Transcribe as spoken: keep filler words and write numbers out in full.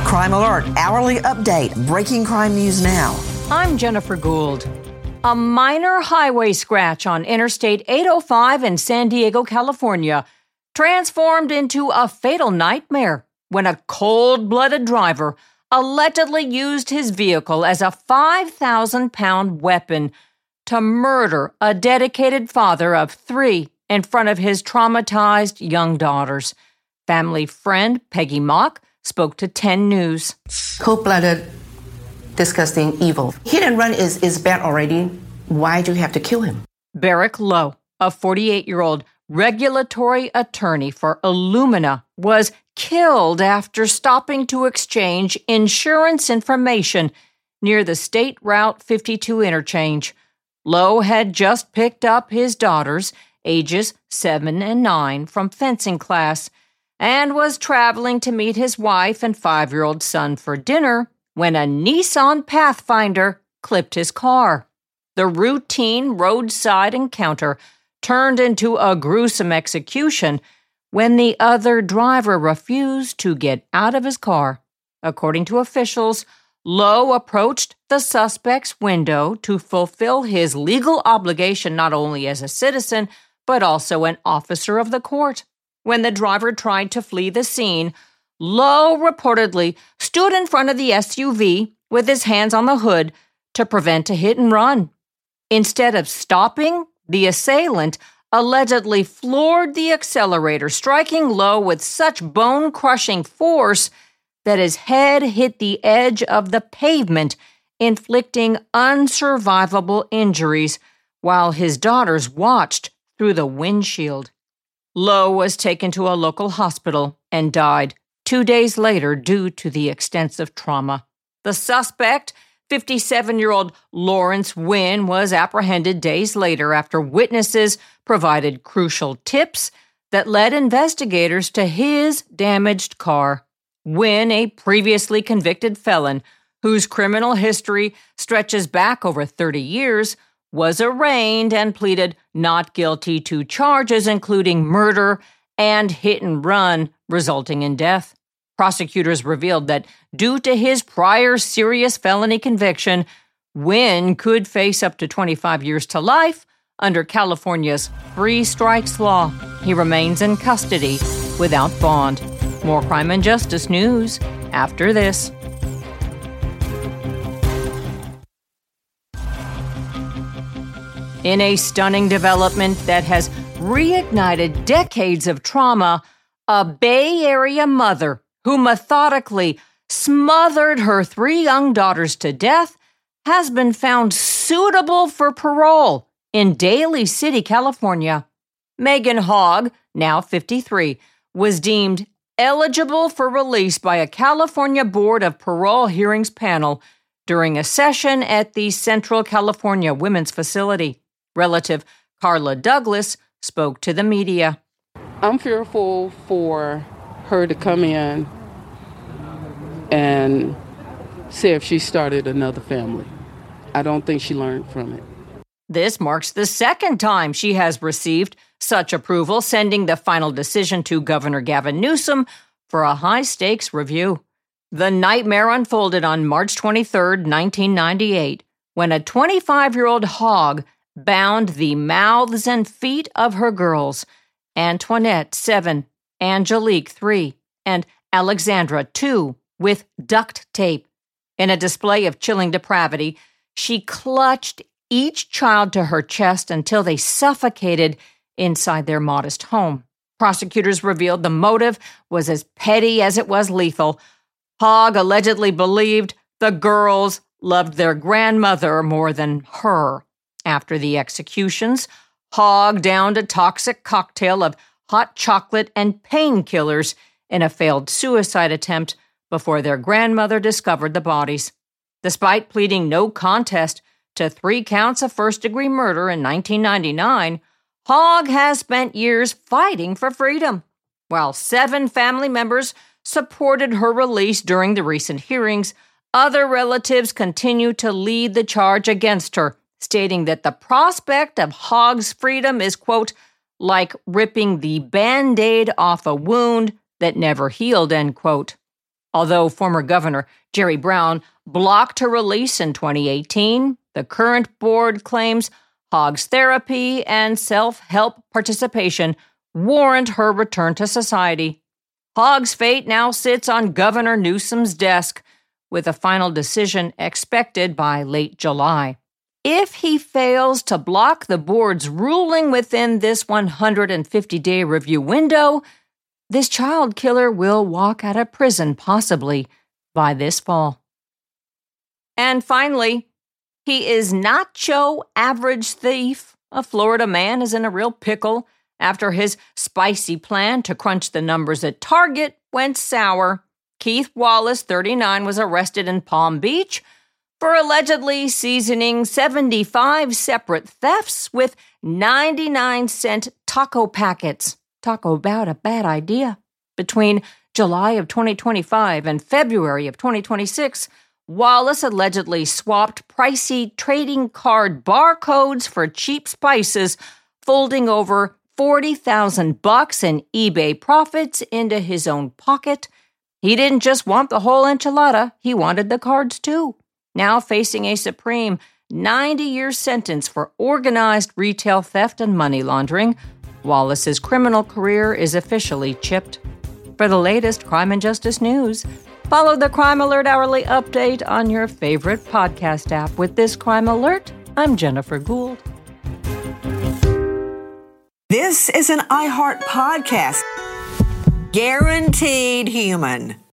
Crime Alert, hourly update, breaking crime news now. I'm Jennifer Gould. A minor highway scratch on Interstate eight oh five in San Diego, California, transformed into a fatal nightmare when a cold-blooded driver allegedly used his vehicle as a five thousand pound weapon to murder a dedicated father of three in front of his traumatized young daughters. Family friend Peggy Mock spoke to ten News. Cold-blooded, disgusting, evil. Hit and run is, is bad already. Why do you have to kill him? Barrick Lowe, a forty-eight-year-old regulatory attorney for Illumina, was killed after stopping to exchange insurance information near the State Route fifty-two interchange. Lowe had just picked up his daughters, ages seven and nine, from fencing class and was traveling to meet his wife and five-year-old son for dinner when a Nissan Pathfinder clipped his car. The routine roadside encounter turned into a gruesome execution when the other driver refused to get out of his car. According to officials, Lowe approached the suspect's window to fulfill his legal obligation not only as a citizen, but also an officer of the court. When the driver tried to flee the scene, Lowe reportedly stood in front of the S U V with his hands on the hood to prevent a hit and run. Instead of stopping, the assailant allegedly floored the accelerator, striking Lowe with such bone-crushing force that his head hit the edge of the pavement, inflicting unsurvivable injuries while his daughters watched through the windshield. Lowe was taken to a local hospital and died two days later due to the extensive trauma. The suspect, fifty-seven-year-old Lawrence Wynn, was apprehended days later after witnesses provided crucial tips that led investigators to his damaged car. Wynn, a previously convicted felon whose criminal history stretches back over thirty years, was arraigned and pleaded not guilty to charges including murder and hit and run, resulting in death. Prosecutors revealed that due to his prior serious felony conviction, Wynn could face up to twenty-five years to life under California's three strikes law. He remains in custody without bond. More crime and justice news after this. In a stunning development that has reignited decades of trauma, a Bay Area mother who methodically smothered her three young daughters to death has been found suitable for parole in Daly City, California. Megan Hogg, now fifty-three, was deemed eligible for release by a California Board of Parole Hearings panel during a session at the Central California Women's Facility. Relative Carla Douglas spoke to the media. I'm fearful for her to come in and say if she started another family. I don't think she learned from it. This marks the second time she has received such approval, sending the final decision to Governor Gavin Newsom for a high-stakes review. The nightmare unfolded on March twenty-third, nineteen ninety-eight, when a twenty-five-year-old Hogg bound the mouths and feet of her girls, Antoinette, seven, Angelique, three, and Alexandra, two, with duct tape. In a display of chilling depravity, she clutched each child to her chest until they suffocated inside their modest home. Prosecutors revealed the motive was as petty as it was lethal. Hogg allegedly believed the girls loved their grandmother more than her. After the executions, Hogg downed a toxic cocktail of hot chocolate and painkillers in a failed suicide attempt before their grandmother discovered the bodies. Despite pleading no contest to three counts of first-degree murder in nineteen ninety-nine, Hogg has spent years fighting for freedom. While seven family members supported her release during the recent hearings, other relatives continue to lead the charge against her, stating that the prospect of Hogg's freedom is, quote, like ripping the Band-Aid off a wound that never healed, end quote. Although former Governor Jerry Brown blocked her release in twenty eighteen, the current board claims Hogg's therapy and self-help participation warrant her return to society. Hogg's fate now sits on Governor Newsom's desk, with a final decision expected by late July. If he fails to block the board's ruling within this one hundred fifty day review window, this child killer will walk out of prison possibly by this fall. And finally, he is not Joe Average Thief. A Florida man is in a real pickle after his spicy plan to crunch the numbers at Target went sour. Keith Wallace, thirty-nine, was arrested in Palm Beach for allegedly seasoning seventy-five separate thefts with ninety-nine cent taco packets. Talk about a bad idea. Between July of twenty twenty-five and February of twenty twenty-six, Wallace allegedly swapped pricey trading card barcodes for cheap spices, folding over forty thousand bucks in eBay profits into his own pocket. He didn't just want the whole enchilada, he wanted the cards too. Now facing a supreme ninety-year sentence for organized retail theft and money laundering, Wallace's criminal career is officially chipped. For the latest crime and justice news, follow the Crime Alert Hourly Update on your favorite podcast app. With this Crime Alert, I'm Jennifer Gould. This is an iHeart podcast. Guaranteed human.